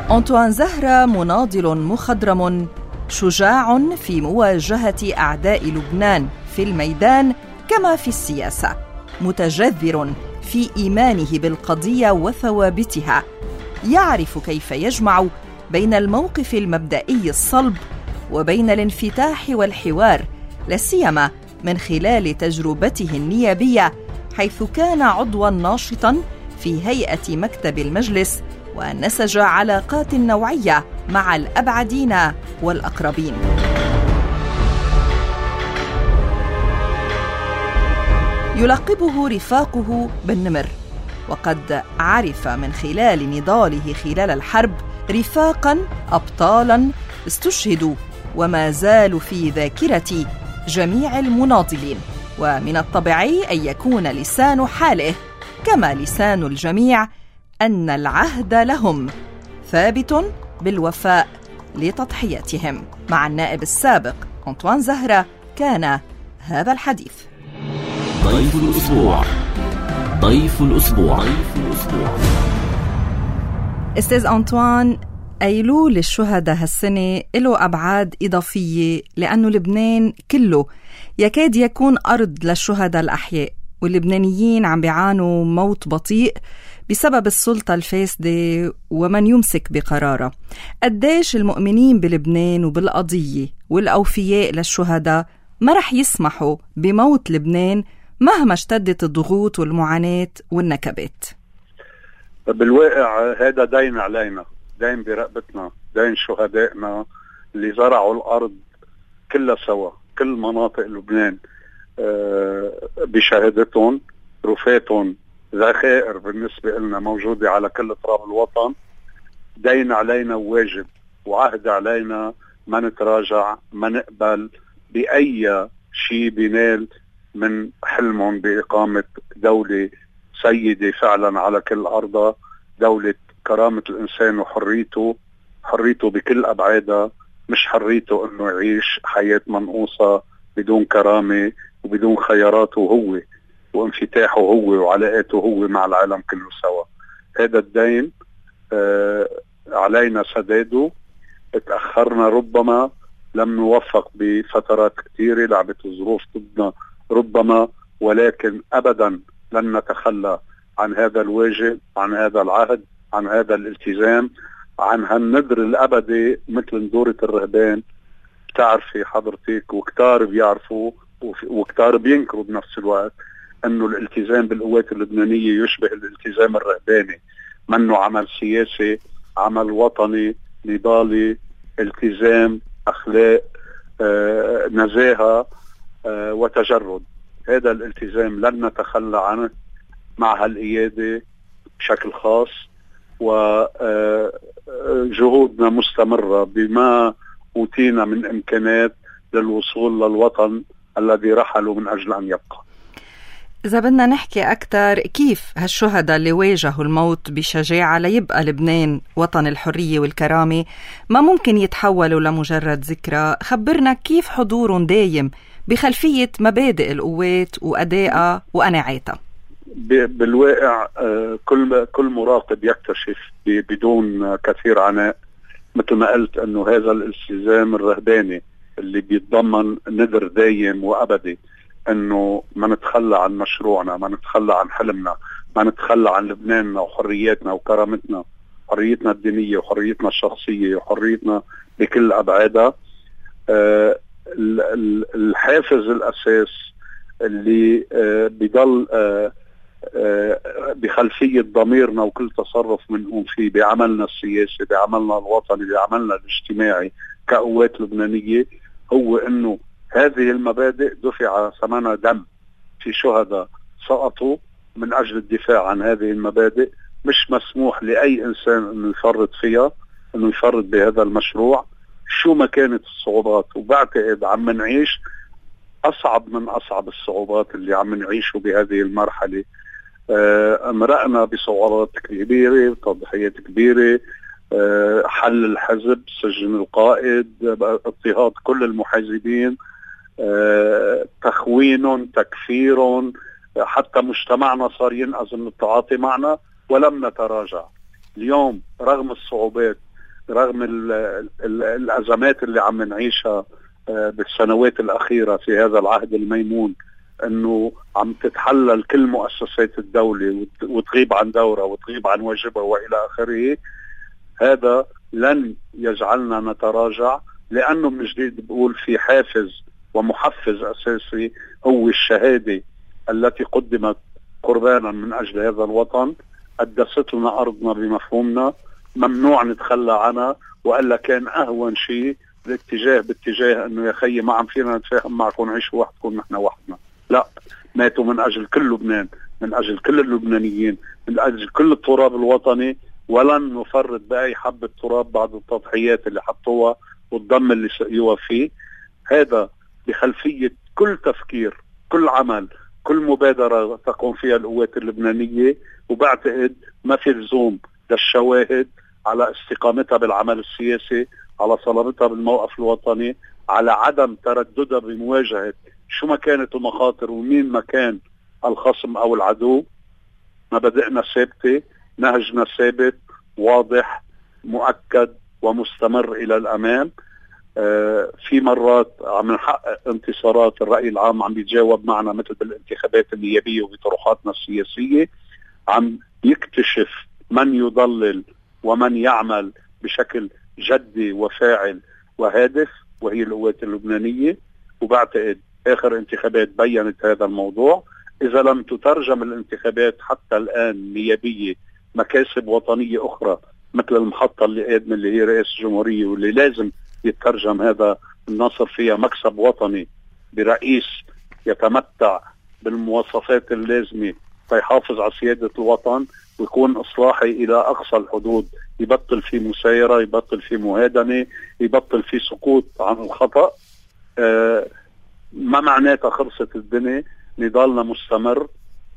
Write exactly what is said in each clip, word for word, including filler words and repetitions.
أنطوان زهرة مناضل مخضرم شجاع في مواجهة أعداء لبنان في الميدان كما في السياسة، متجذر في إيمانه بالقضية وثوابتها، يعرف كيف يجمع بين الموقف المبدئي الصلب وبين الانفتاح والحوار، لا سيما من خلال تجربته النيابية، حيث كان عضواً ناشطاً في هيئة مكتب المجلس ونسج علاقات نوعية مع الأبعدين والأقربين. يلقبه رفاقه بالنمر، وقد عرف من خلال نضاله خلال الحرب رفاقاً أبطالاً استشهدوا وما زالوا في ذاكرة جميع المناضلين، ومن الطبيعي أن يكون لسان حاله كما لسان الجميع أن العهد لهم ثابت بالوفاء لتضحياتهم. مع النائب السابق أنطوان زهرة كان هذا الحديث. ضيف الأسبوع ضيف الأسبوع ضيف الأسبوع أستاذ أنطوان، أيلول الشهداء هالسنة له أبعاد إضافية، لأنه لبنان كله يكاد يكون أرض للشهداء الأحياء، واللبنانيين عم بيعانوا موت بطيء بسبب السلطة الفاسدة ومن يمسك بقرارها. قديش المؤمنين بلبنان وبالقضية والأوفياء للشهداء ما رح يسمحوا بموت لبنان مهما اشتدت الضغوط والمعاناة والنكبات؟ بالواقع هذا دين علينا، دين برقبتنا، دين شهدائنا اللي زرعوا الأرض كلها سوا، كل مناطق لبنان بشهادتهم، رفاتهم، ذخائر بالنسبة لنا موجودة على كل تراب الوطن. دين علينا وواجب وعهد علينا ما نتراجع، ما نقبل بأي شيء بينال من حلمهم بإقامة دولة سيدة فعلا على كل أرضها، دولة كرامة الإنسان وحريته، حريته بكل أبعادها، مش حريته أنه يعيش حياة منقوصة بدون كرامة وبدون خياراته هو وانفتاحه هو وعلاقاته هو مع العالم كله سوا. هذا الدين آه علينا سداده. اتأخرنا، ربما لم نوفق بفترات كثيرة، لعبت الظروف ضدنا ربما، ولكن أبدا لن نتخلى عن هذا الواجب، عن هذا العهد، عن هذا الالتزام، عن هالندر الأبدي مثل ندورة الرهبان. بتعرفي حضرتك وكتار بيعرفوا وكتار بينكروا بنفس الوقت أنه الالتزام بالقوات اللبنانية يشبه الالتزام الرهباني، منه عمل سياسي، عمل وطني نضالي، التزام، أخلاق، آه، نزاهة، آه، وتجرد. هذا الالتزام لن نتخلى عنه مع هالقيادة بشكل خاص، وجهودنا مستمرة بما أوتينا من إمكانات للوصول للوطن الذي رحلوا من أجل أن يبقى. إذا بدنا نحكي أكتر، كيف هالشهداء اللي واجهوا الموت بشجاعة ليبقى لبنان وطن الحرية والكرامة ما ممكن يتحولوا لمجرد ذكرى؟ خبرنا كيف حضورهم دايم بخلفية مبادئ القوات وأدائها وقناعاتها. بالواقع كل كل مراقب يكتشف بدون كثير عناء مثل ما قلت أنه هذا الالتزام الرهباني اللي بيتضمن ندر دايم وأبدي، أنه ما نتخلى عن مشروعنا، ما نتخلى عن حلمنا، ما نتخلى عن لبناننا وحرياتنا وكرامتنا، حريتنا الدينية وحريتنا الشخصية وحريتنا بكل أبعادها. أه الحافز الأساس اللي أه بيضل أه أه بخلفية ضميرنا وكل تصرف منقوم فيه بعملنا السياسي، بعملنا الوطني، بعملنا الاجتماعي كقوات لبنانية، هو أنه هذه المبادئ دفع ثمنها دم، في شهداء سقطوا من أجل الدفاع عن هذه المبادئ. مش مسموح لأي إنسان أنه يفرط فيها، أنه يفرط بهذا المشروع شو ما كانت الصعوبات. وبعتقد عم نعيش أصعب من أصعب الصعوبات اللي عم نعيشه بهذه المرحلة. آه مرقنا بصعوبات كبيرة، تضحيات كبيرة، آه حل الحزب، سجن القائد، اضطهاد كل المحازبين، آه تخوين، تكفير، حتى مجتمعنا صار ينقذ من التعاطي معنا ولم نتراجع. اليوم رغم الصعوبات رغم ال ال الأزمات اللي عم نعيشها بالسنوات الأخيرة في هذا العهد الميمون، أنه عم تتحلل كل مؤسسات الدولة وتغيب عن دورها وتغيب عن واجبها وإلى آخره، هذا لن يجعلنا نتراجع، لأنه من جديد بقول في حافز ومحفز أساسي هو الشهادة التي قدمت قربانا من أجل هذا الوطن، قدست لنا أرضنا بمفهومنا، ممنوع نتخلى عنها، وإلا كان أهون شيء الاتجاه باتجاه أنه يا خيي ما عم فينا نتفاهم معكم نعيشوا وحدكم نحن وحدنا. لا، ماتوا من أجل كل لبنان، من أجل كل اللبنانيين، من أجل كل التراب الوطني، ولن نفرط بأي حبة تراب بعد التضحيات اللي حطوها والدم اللي سقيوها فيه. هذا بخلفية كل تفكير، كل عمل، كل مبادرة تقوم فيها القوات اللبنانية، وبعتقد ما في لزوم للشواهد على استقامتها بالعمل السياسي، على صلابتها بالموقف الوطني، على عدم ترددها بمواجهة شو ما كانت المخاطر ومين ما كان الخصم أو العدو. مبادئنا ثابتة، نهجنا ثابت واضح مؤكد ومستمر إلى الأمام. آه في مرات عم نحقق انتصارات، الرأي العام عم بيتجاوب معنا مثل بالانتخابات النيابية وبطروحاتنا السياسية، عم يكتشف من يضلل ومن يعمل بشكل جدي وفاعل وهادف، وهي القوات اللبنانية. وبعتقد آخر انتخابات بيّنت هذا الموضوع. إذا لم تترجم الانتخابات حتى الآن نيابية مكاسب وطنية أخرى مثل المحطة اللي قادمة اللي هي رئاسة الجمهورية، واللي لازم يترجم هذا النصر فيها مكسب وطني برئيس يتمتع بالمواصفات اللازمة فيحافظ على سيادة الوطن ويكون إصلاحي إلى أقصى الحدود، يبطل في مسايرة، يبطل في مهادنة، يبطل في سقوط عن الخطأ. آه ما معناتها خلصت الدنيا، نضالنا مستمر،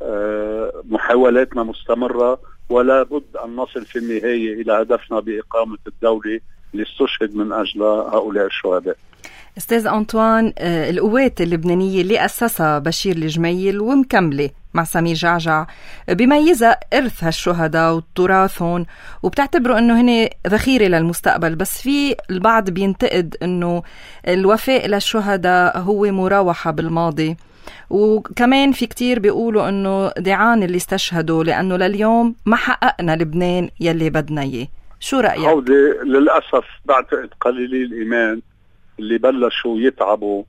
آه محاولاتنا مستمرة، ولا بد أن نصل في النهاية إلى هدفنا بإقامة الدولة اللي استشهد من أجل هؤلاء الشهداء. أستاذ أنطوان، القوات اللبنانية اللي أسسها بشير الجميل ومكملة مع سمير جعجع بميزة إرث هالشهداء وتراثهم، وبتعتبروا أنه هنا ذخيرة للمستقبل، بس في البعض بينتقد أنه الوفاء للشهداء هو مراوحة بالماضي، وكمان في كتير بيقولوا أنه دعان اللي استشهدوا لأنه لليوم ما حققنا لبنان يلي بدنا إياه. شو رأيك؟ هودي للأسف بعتقد قليلي الإيمان اللي بلشوا يتعبوا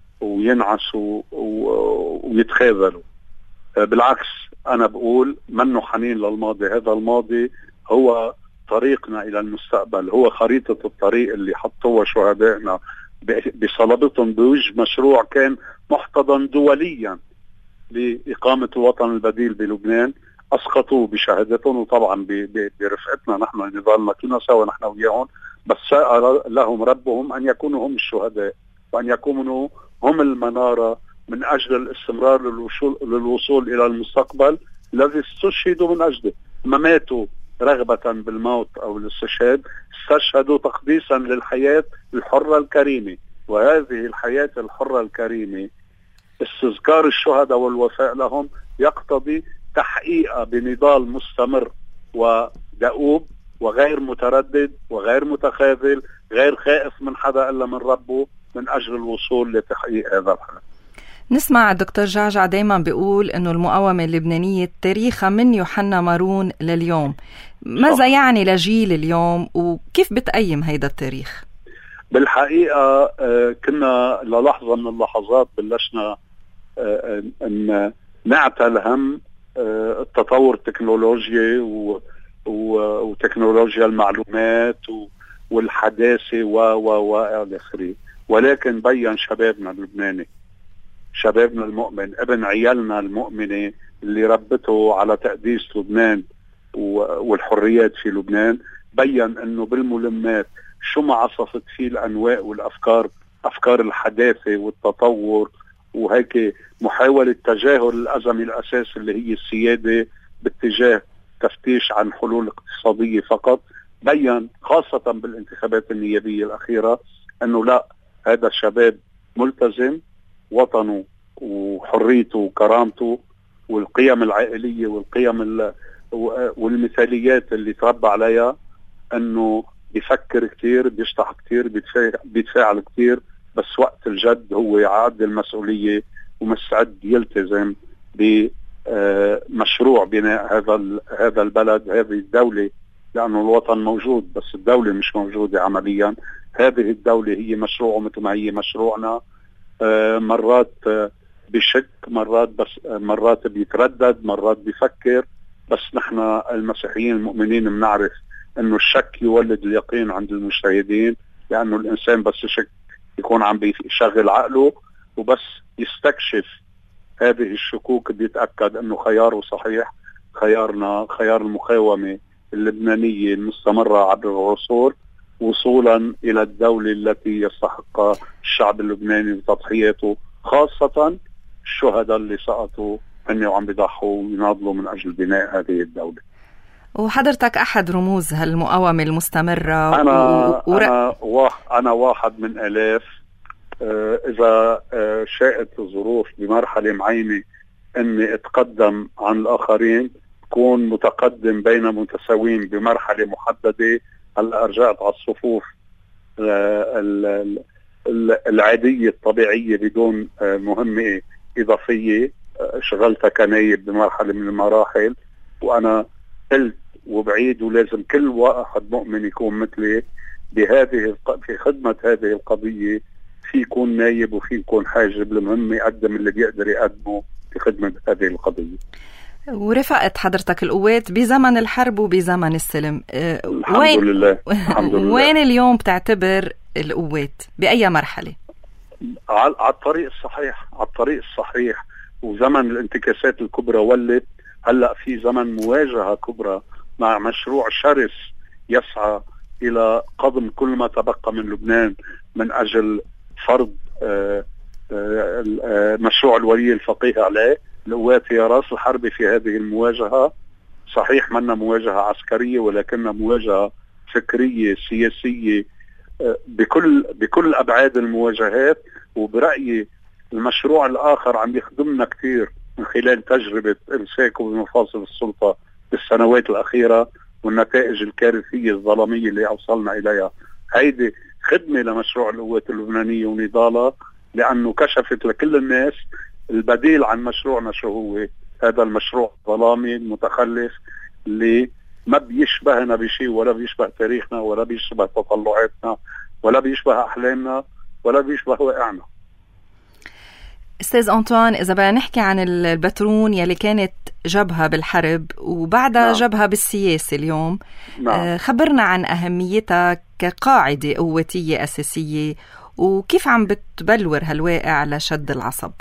وينعسوا ويتخاذلوا. بالعكس أنا بقول منه حنين للماضي، هذا الماضي هو طريقنا إلى المستقبل، هو خريطة الطريق اللي حطوها شهدائنا بصلابتهم بوجه مشروع كان محتضن دوليا لإقامة الوطن البديل بلبنان، أسقطوه بشهادتهم وطبعا برفقتنا نحن نضالنا كلنا سوا نحن وياهم، بس سأل لهم ربهم أن يكونوا هم الشهداء وأن يكونوا هم المنارة من أجل الاستمرار للوصول, للوصول إلى المستقبل الذي استشهدوا من أجله. ما ماتوا رغبة بالموت أو الاستشهاد، استشهدوا تقديسا للحياة الحرة الكريمة، وهذه الحياة الحرة الكريمة استذكار الشهداء والوفاء لهم يقتضي تحقيقها بنضال مستمر ودؤوب وغير متردد وغير متخاذل، غير خائف من حدا إلا من ربه، من أجل الوصول لتحقيق هذا الحلم. نسمع الدكتور جعجع دايما بيقول إنه المقاومة اللبنانية تاريخها من يوحنا مارون لليوم. ماذا يعني لجيل اليوم وكيف بتقيم هيدا التاريخ؟ بالحقيقة كنا للحظة من اللحظات بلشنا أن نعتل هم التطور التكنولوجي وتكنولوجيا المعلومات والحداثة و و و آخره، ولكن بيّن شبابنا اللبناني، شبابنا المؤمن، ابن عيالنا المؤمنة اللي ربته على تقديس لبنان والحريات في لبنان، بيّن انه بالملمات شو ما عصفت فيه الانواء والافكار، افكار الحداثة والتطور، وهيك محاولة تجاهل الازمة الاساس اللي هي السيادة باتجاه تفتيش عن حلول اقتصادية فقط. بيّن خاصة بالانتخابات النيابية الأخيرة أنه لا، هذا الشباب ملتزم وطنه وحريته وكرامته والقيم العائلية والقيم والمثاليات اللي تربى عليها، أنه بيفكر كتير، بيشطح كتير، بيتفاعل كتير، بس وقت الجد هو يعد المسؤولية ومستعد يلتزم بمشروع بناء هذا هذا البلد، هذه الدولة، لأنه الوطن موجود بس الدولة مش موجودة عمليا. هذه الدولة هي مشروع مثل ما هي مشروعنا. مرات بشك، مرات بس مرات بيتردد، مرات بيفكر، بس نحن المسيحيين المؤمنين بنعرف انه الشك يولد اليقين عند المجتهدين، لانه الانسان بس يشك يكون عم بيشغل عقله، وبس يستكشف هذه الشكوك بيتأكد انه خياره صحيح. خيارنا خيار المقاومة اللبنانية المستمرة عبر العصور وصولا الى الدولة التي يستحقها الشعب اللبناني بتضحياته، خاصة الشهداء اللي سقطوا هن وعم بيضحوا ويناضلوا من اجل بناء هذه الدولة. وحضرتك احد رموز هالمقاومة المستمرة. انا و... انا واحد انا واحد من الاف. آه اذا آه شاءت الظروف بمرحلة معينة اني اتقدم عن الاخرين، كون متقدم بين متساوين بمرحلة محددة. هلا رجعت على الصفوف آه العادية الطبيعية بدون آه مهمة اضافية. آه شغلتها كنايب بمرحلة من المراحل، وانا قلت وبعيد ولازم كل واحد مؤمن يكون مثلي بهذه في خدمة هذه القضية. في يكون نايب وفي يكون حاجب، المهم يقدم اللي بيقدر يقدمه في خدمة هذه القضية. ورفقت حضرتك القوات بزمن الحرب وبزمن السلم. الحمد وين لله. الحمد لله. وين اليوم بتعتبر القوات بأي مرحلة؟ على الطريق الصحيح، على الطريق الصحيح. وزمن الانتكاسات الكبرى ولت. هلأ في زمن مواجهة كبرى مع مشروع شرس يسعى إلى قضم كل ما تبقى من لبنان من أجل فرض آآ آآ مشروع الولي الفقيه عليه. القوات هي رأس الحرب في هذه المواجهة. صحيح منا مواجهة عسكرية، ولكنها مواجهة فكرية سياسية بكل بكل أبعاد المواجهات. وبرأيي المشروع الآخر عم يخدمنا كثير من خلال تجربة إمساكه بمفاصل السلطة بالسنوات الأخيرة والنتائج الكارثية الظلامية اللي أوصلنا إليها. هيدي خدمة لمشروع القوات اللبنانية ونضالها، لأنه كشفت لكل الناس البديل عن مشروعنا شو هو. هذا المشروع الظلامي المتخلف اللي ما بيشبهنا بشيء، ولا بيشبه تاريخنا، ولا بيشبه تطلعاتنا، ولا بيشبه أحلامنا، ولا بيشبه واقعنا. أستاذ أنطوان، إذا بدنا نحكي عن البترون يلي كانت جبهة بالحرب وبعدها نعم. جبهة بالسياسة اليوم، نعم. خبرنا عن أهميتها كقاعدة قوتية أساسية، وكيف عم بتبلور هالواقع لشد العصب؟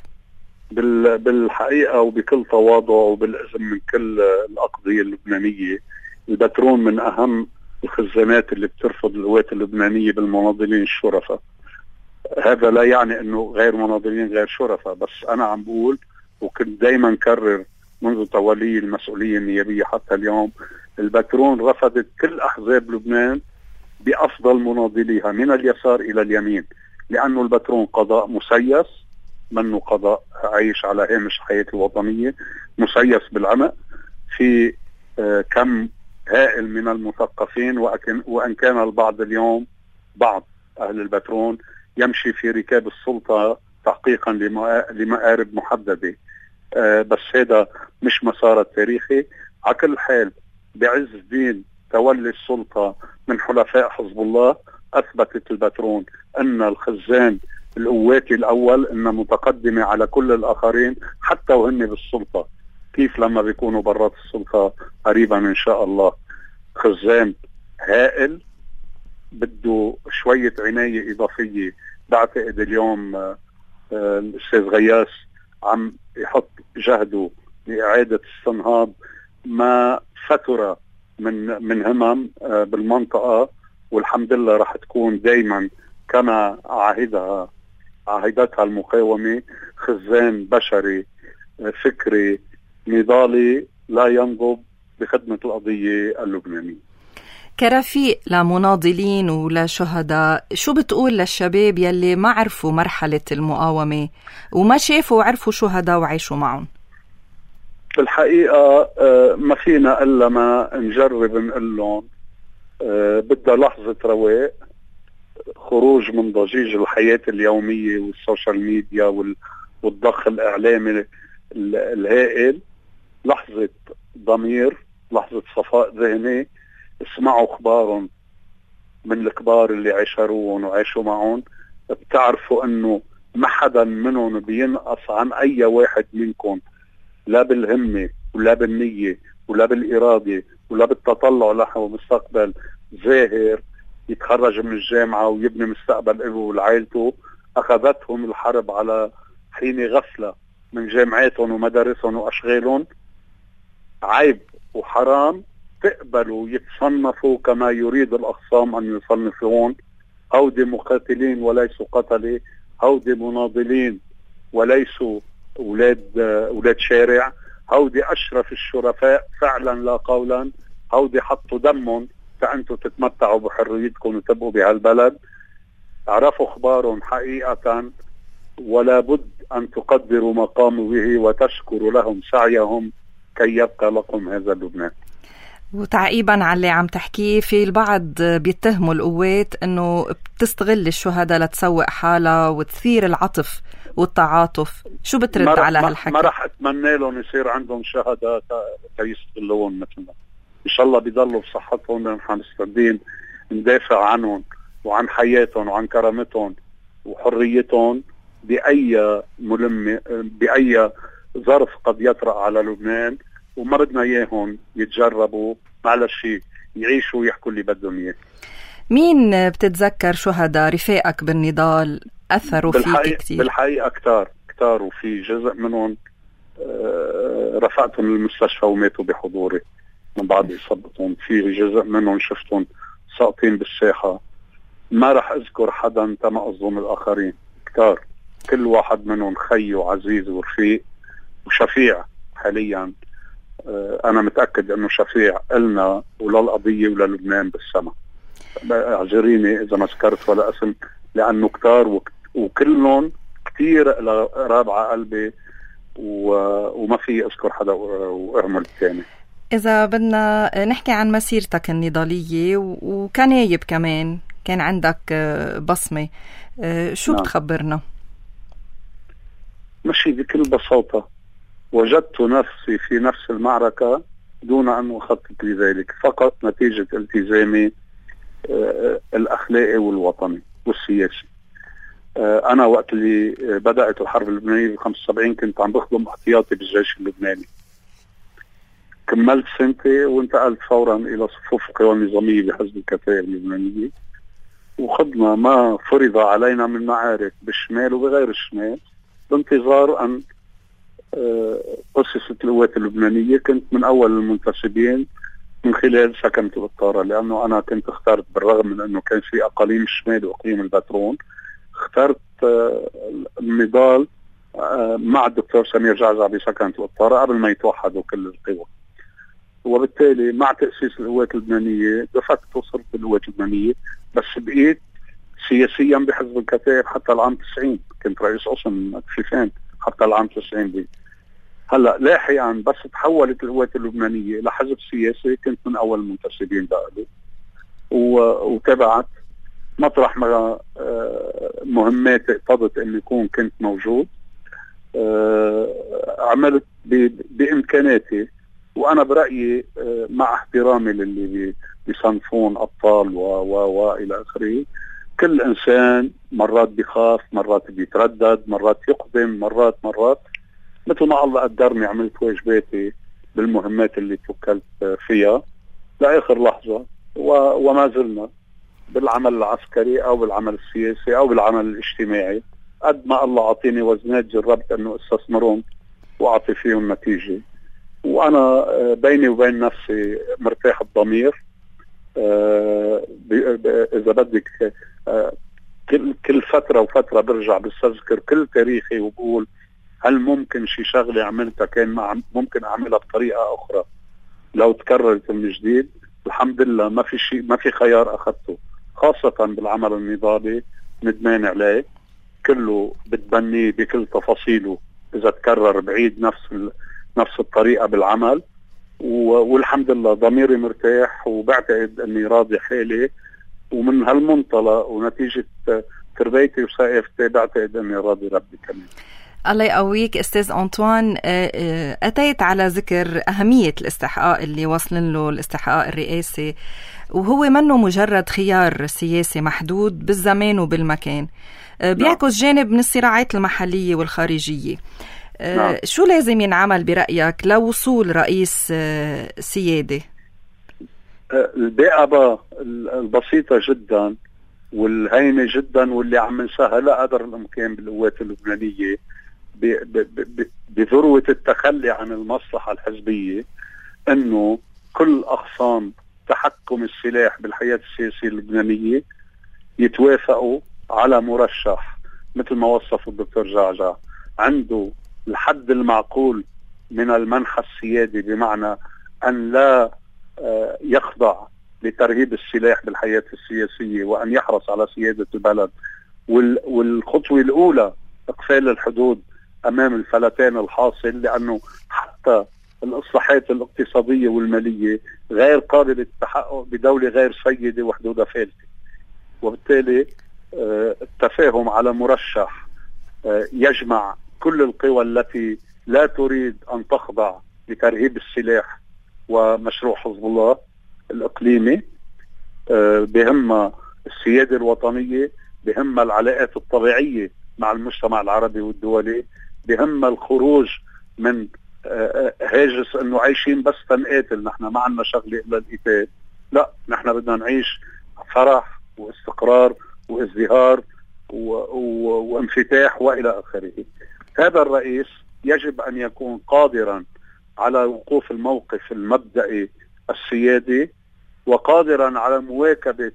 بالحقيقة وبكل تواضع وبالإذن من كل الأقضية اللبنانية، البترون من أهم الخزانات اللي بترفض القوات اللبنانية بالمناضلين الشرفاء. هذا لا يعني انه غير مناضلين غير شرفاء، بس انا عم بقول وكنت دايما كرر منذ تولي المسؤولية النيابية حتى اليوم، البترون رفضت كل احزاب لبنان بافضل مناضليها من اليسار الى اليمين، لانه البترون قضاء مسيس، منه قضاء عايش على هامش حياة الوطنية، مسيس بالعمق في آه كم هائل من المثقفين، وأن كان البعض اليوم بعض أهل البترون يمشي في ركاب السلطة تحقيقا لمآرب محددة. آه بس هذا مش مسار التاريخي. على كل حال بعز الدين تولي السلطة من حلفاء حزب الله، أثبتت البترون أن الخزان القواتي الأول أن متقدمة على كل الآخرين حتى وهن بالسلطة. كيف لما بيكونوا برات السلطة قريبا إن شاء الله. خزان هائل بده شوية عناية إضافية. بعتقد اليوم آه آه الأستاذ غياس عم يحط جهده لإعادة استنهاض ما فترة من من همم آه بالمنطقة، والحمد لله رح تكون دايما كما عهدها عهدتها المقاومة، خزان بشري آه فكري نضالي لا ينضب بخدمة القضية اللبنانية. كرفيق لمناضلين ولشهداء، شو بتقول للشباب يلي ما عرفوا مرحلة المقاومة وما شافوا وعرفوا شهداء وعيشوا معهم؟ بالحقيقة ما فينا إلا ما نجرب نقول لهم أه بدها لحظة رواق، خروج من ضجيج الحياة اليومية والسوشيال ميديا والضخ الإعلامي الهائل. لحظة ضمير، لحظة صفاء ذهني. اسمعوا اخبارهم من الكبار اللي عاشروهم وعاشوا معهم، بتعرفوا انه ما حدا منهم بينقص عن اي واحد منكم، لا بالهمة ولا بالنية ولا بالإرادة ولا بالتطلع نحو مستقبل زاهر يتخرج من الجامعة ويبني مستقبل له ولعائلته. أخذتهم الحرب على حين غفلة من جامعاتهم ومدارسهم وأشغالهم. عيب وحرام تقبلوا يتصنفوا كما يريد الأخصام أن يصنفون. هودي مقاتلين وليسوا قتلة، هودي مناضلين وليسوا أولاد أولاد شارع، هودي أشرف الشرفاء فعلا لا قولا، هودي حطوا دمهم فأنتوا تتمتعوا بحريتكم وتبقوا بهالبلد. اعرفوا اخبارهم حقيقة، ولا بد ان تقدروا ما قاموا به وتشكروا لهم سعيهم كي يبقى لكم هذا لبنان. وتعقيبا على اللي عم تحكيه، في البعض بيتهموا القوات انه بتستغل الشهداء لتسوق حالها وتثير العطف والتعاطف. شو بترد على هالحكي؟ ما رح اتمنى لهم يصير عندهم شهداء كيستغلون مثلنا. ان شاء الله بيضلوا بصحتهم، نحن مستعدين ندافع عنهم وعن حياتهم وعن كرامتهم وحريتهم بأي ملمة بأي ظرف قد يطرأ على لبنان. وما بدنا اياهم يتجربوا معلش يعيشوا ويحكوا اللي بدهم اياه. مين بتتذكر شهداء رفاقك بالنضال اثروا فيك كثير؟ بالحقيقة كتار كتار، وفي جزء منهم رفعتهم للمستشفى وماتوا بحضوري من بعد إصابتهم. في جزء منهم شفتهم ساقطين بالساحة. ما رح أذكر حدا تما أظلم الآخرين. كتار، كل واحد منهم خي وعزيز ورفيق وشفيع حاليا. أنا متأكد أنه شفيع إلنا ولا القضية ولا لبنان بالسماء. اعذريني إذا ما ذكرت ولا اسم، لأنه كتار وكلهم كتير رابعة قلبي وما في أذكر حدا وأرمل الثاني. إذا بدنا نحكي عن مسيرتك النضالية وكنايب كمان، كان عندك بصمة، شو نعم. بتخبرنا؟ مشي بكل بساطة، وجدت نفسي في نفس المعركة دون أن أخطط لذلك، فقط نتيجة التزامي الأخلاقي والوطني والسياسي. أنا وقت اللي بدأت الحرب اللبنانية بخمسة وسبعين كنت عم بخدم احتياطي بالجيش اللبناني. كملت سنتي وانتقلت فورا إلى صفوف القوى النظامية بحزب الكفاءة اللبنانية، وخدنا ما فرض علينا من معارك بالشمال وبغير الشمال بانتظار أن أسست القوات اللبنانية. كنت من أول المنتسبين من خلال سكنة القطارة، لأنه أنا كنت اخترت بالرغم من أنه كان في أقاليم الشمال وأقليم البترون، اخترت النضال مع الدكتور سمير جعجع بسكنة القطارة قبل ما يتوحدوا كل القوى. وبالتالي مع تأسيس القوات اللبنانية دفعت وصلت بالقوات اللبنانية، بس بقيت سياسيا بحزب الكتائب حتى العام تسعين. كنت رئيس قسم كفيفان حتى العام تسعين دي. هلا لاحقا بس تحولت القوات اللبنانية لحزب سياسي، كنت من أول المنتسبين بقى وتابعت مطرح ما مهماتي اقتضت أن يكون كنت موجود. عملت بإمكاناتي، وأنا برأيي مع احترامي للي بيصنفون أبطال و و و إلى آخره، كل إنسان مرات بيخاف، مرات بيتردد، مرات يقدم، مرات مرات مثل ما الله قدرني عملت واجباتي بالمهمات اللي توكلت فيها لآخر لحظة، وما زلنا بالعمل العسكري أو بالعمل السياسي أو بالعمل الاجتماعي قد ما الله أعطيني وزنات جربت أنه استثمرهم وأعطي فيهم نتيجة. وأنا بيني وبين نفسي مرتاح الضمير. إذا بدك كل كل فترة وفترة برجع بستذكر كل تاريخي وبقول هل ممكن شي شغلة عملتها كان ممكن أعملها بطريقة أخرى لو تكررت من جديد. الحمد لله ما في شيء، ما في خيار أخذته، خاصة بالعمل النضالي ندمان عليه، كله بتبنيه بكل تفاصيله إذا تكرر بعيد نفس نفس الطريقة بالعمل. والحمد لله ضميري مرتاح وبعتقد اني راضي حالي، ومن هالمنطلق ونتيجة تربيتي وثقافتي بعتقد اني راضي ربي كمان. الله يقويك أستاذ أنطوان. أتيت على ذكر أهمية الاستحقاق اللي وصلن له الاستحقاق الرئاسي، وهو منه مجرد خيار سياسي محدود بالزمان وبالمكان، بيعكس جانب من الصراعات المحلية والخارجية. نعم. شو لازم ينعمل برأيك لوصول رئيس سيادي؟ البيئة البسيطة جدا والهينة جدا واللي عم نسهلها قدر الإمكان بالقوات اللبنانية بذروة التخلي عن المصلحة الحزبية، انه كل اغصان تحكم السلاح بالحياة السياسية اللبنانية يتوافقوا على مرشح مثل ما وصف الدكتور جعجع عنده الحد المعقول من المنحى السيادي، بمعنى ان لا يخضع لترهيب السلاح بالحياة السياسية وان يحرص على سيادة البلد. والخطوة الاولى اقفال الحدود امام الفلتان الحاصل، لانه حتى الاصلاحات الاقتصادية والمالية غير قابلة للتحقق بدولة غير سيدة وحدودها فالتة، وبالتالي التفاهم على مرشح يجمع كل القوى التي لا تريد ان تخضع لترهيب السلاح ومشروع حزب الله الاقليمي، بهمها السيادة الوطنية، بهمها العلاقات الطبيعية مع المجتمع العربي والدولي، بهمها الخروج من هاجس انه عايشين بس تنقاتل، نحن ما عندنا شغله الا القتال، لا نحن بدنا نعيش فرح واستقرار وازدهار و... و... وانفتاح والى اخره. هذا الرئيس يجب ان يكون قادرا على وقوف الموقف المبدئي السيادي، وقادرا على مواكبة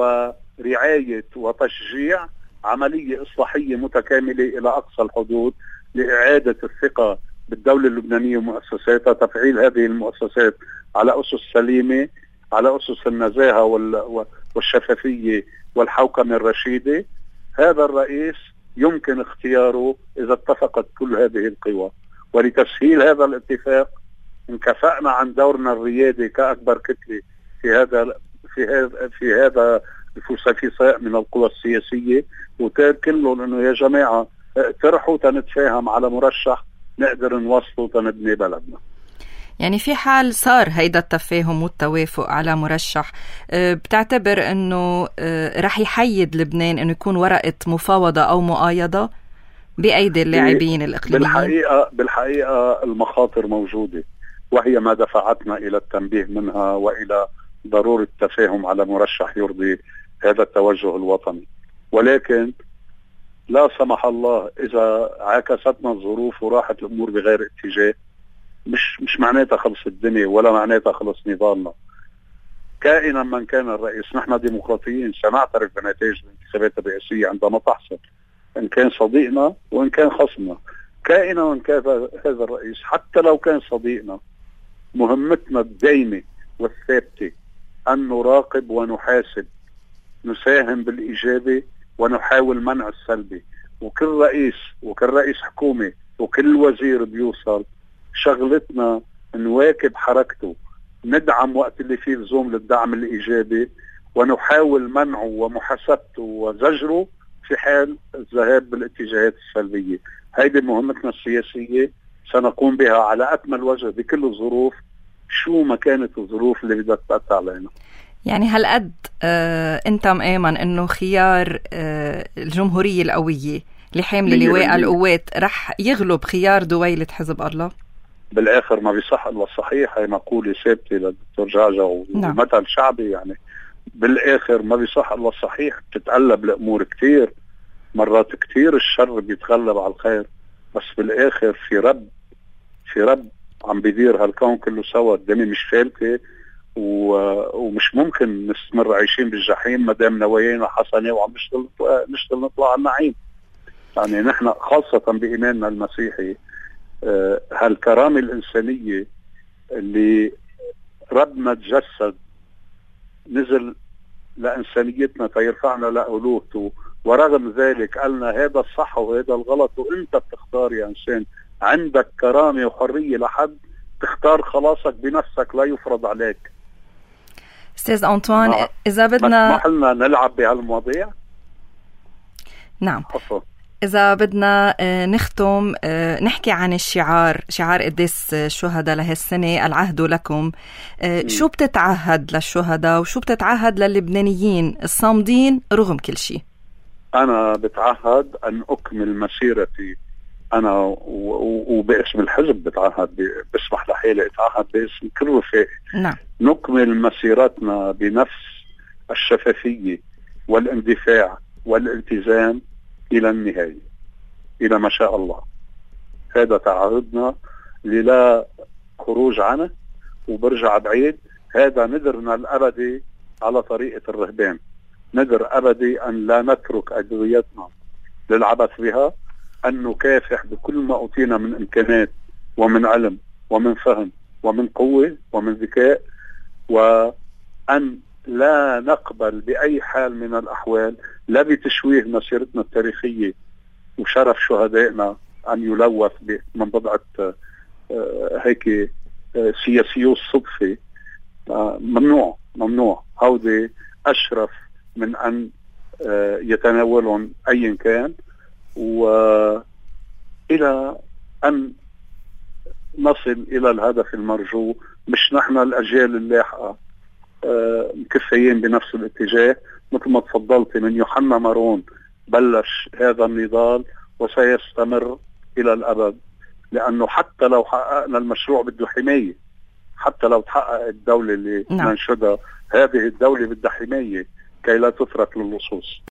ورعاية وتشجيع عملية إصلاحية متكاملة إلى أقصى الحدود لإعادة الثقة بالدولة اللبنانية ومؤسساتها، تفعيل هذه المؤسسات على أسس سليمة، على أسس النزاهة والشفافية والحوكمة الرشيدة. هذا الرئيس يمكن اختياره إذا اتفقت كل هذه القوى، ولتسهيل هذا الاتفاق انكفأنا عن دورنا الريادي كأكبر كتلة في هذا في هذا في هذا الفسيفساء من القوى السياسية، وتركن لهم انه يا جماعة اقترحوا تنتفاهم على مرشح نقدر نوصله تنبني بلدنا. يعني في حال صار هيدا التفاهم والتوافق على مرشح، بتعتبر انه رح يحيد لبنان انه يكون ورقة مفاوضة او مؤايدة بأيدي اللاعبين الإقليميين؟ بالحقيقة بالحقيقة المخاطر موجودة، وهي ما دفعتنا إلى التنبيه منها وإلى ضرورة التفاهم على مرشح يرضي هذا التوجه الوطني. ولكن لا سمح الله إذا عاكستنا الظروف وراحت الأمور بغير اتجاه، مش مش معناتها خلص الدنيا ولا معناتها خلص نضالنا. كائنا من كان الرئيس، نحن ديمقراطيين سنعترف بنتائج الانتخابات الرئاسية عندما تحصل، إن كان صديقنا وإن كان خصمنا. كائنا من كان هذا الرئيس حتى لو كان صديقنا، مهمتنا الدائمة والثابتة أن نراقب ونحاسب، نساهم بالإيجابي ونحاول منع السلبي. وكل رئيس وكل رئيس حكومة وكل وزير بيوصل شغلتنا نواكب حركته، ندعم وقت اللي فيه لزوم للدعم الإيجابي، ونحاول منعه ومحاسبته وزجره في حال الذهاب بالاتجاهات السلبية. هيدي مهمتنا السياسية، سنقوم بها على أكمل وجه بكل الظروف، شو ما كانت الظروف اللي بدها تأتي علينا. يعني هالقد آه انت مآمن انه خيار آه الجمهورية القوية اللي حاملة لواء القوات رح يغلب خيار دويلة حزب الله؟ بالاخر ما بيصح الا الصحيح، هي مقولة ثابتة للدكتور جعجع ومثل شعبي. يعني بالاخر ما بيصح الا الصحيح. بتتقلب الامور كتير، مرات كتير الشر بيتغلب على الخير، بس بالاخر في رب في رب عم بيدير هالكون كله سوا. الدنيا مش فالتة ومش ممكن نستمر عايشين بالجحيم ما دام نوايانا حسنة وعم نشتغل نشتغل نطلع على النعيم. يعني نحن خاصة بإيماننا المسيحي هالكرامة الإنسانية اللي ربنا تجسد نزل لإنسانيتنا فيرفعنا لألوهته، ورغم ذلك قالنا هذا الصح وهذا الغلط وانت بتختار يا إنسان، عندك كرامة وحرية لحد تختار خلاصك بنفسك، لا يفرض عليك. أستاذ أنطوان، ما إذا بدنا مسمح لنا نلعب بهالمواضيع. نعم حصل. إذا بدنا نختم نحكي عن الشعار، شعار قداس الشهداء لهالسنة، العهد لكم. شو بتتعهد للشهداء وشو بتتعهد للبنانيين الصامدين رغم كل شيء؟ أنا بتعهد أن أكمل مسيرتي أنا وباسم الحزب، بتعهد بسمح لحالي أتعهد باسم كل رفاقي. نعم. نكمل مسيرتنا بنفس الشفافية والاندفاع والالتزام إلى النهاية، إلى ما شاء الله. هذا تعهدنا اللي لا خروج عنه. وبرجع بعيد، هذا ندرنا الأبدي على طريقة الرهبان، ندر أبدي أن لا نترك أدويتنا للعبث بها، أن نكافح بكل ما أوتينا من إمكانات ومن علم ومن فهم ومن قوة ومن ذكاء، وأن لا نقبل بأي حال من الأحوال لا بتشويه مسيرتنا التاريخية وشرف شهدائنا أن يلوث من بضعة هيك سياسيو الصدفة. ممنوع ممنوع هودي أشرف من أن يتناولون أي كان، وإلى أن نصل إلى الهدف المرجو. مش نحن الأجيال اللاحقة مكفيين بنفس الاتجاه. مثل ما تفضلت، من يوحنا مارون بلش هذا النضال وسيستمر إلى الأبد، لأنه حتى لو حققنا المشروع بده حماية، حتى لو تحقق الدولة اللي ننشدها، هذه الدولة بدها حماية كي لا تترك للصوص.